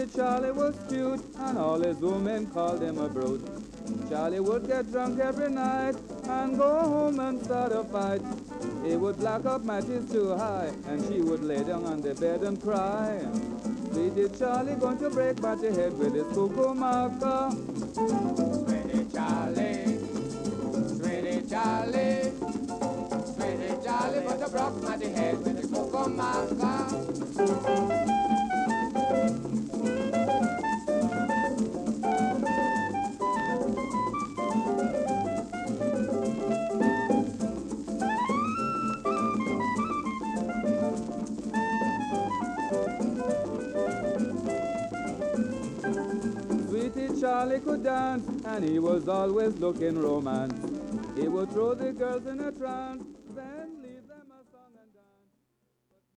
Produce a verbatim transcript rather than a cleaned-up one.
Sweetie Charlie was cute, and all his women called him a brute. Charlie would get drunk every night and go home and start a fight. He would black up matches too high, and she would lay down on the bed and cry. Sweetie Charlie going to break Matty head with his cuckoo marker. Sweetie Charlie, Sweetie Charlie, Sweetie Charlie going to break Matty head with his cuckoo marker. Sweetie Charlie could dance, and he was always looking romance. He would throw the girls in a trance, then leave them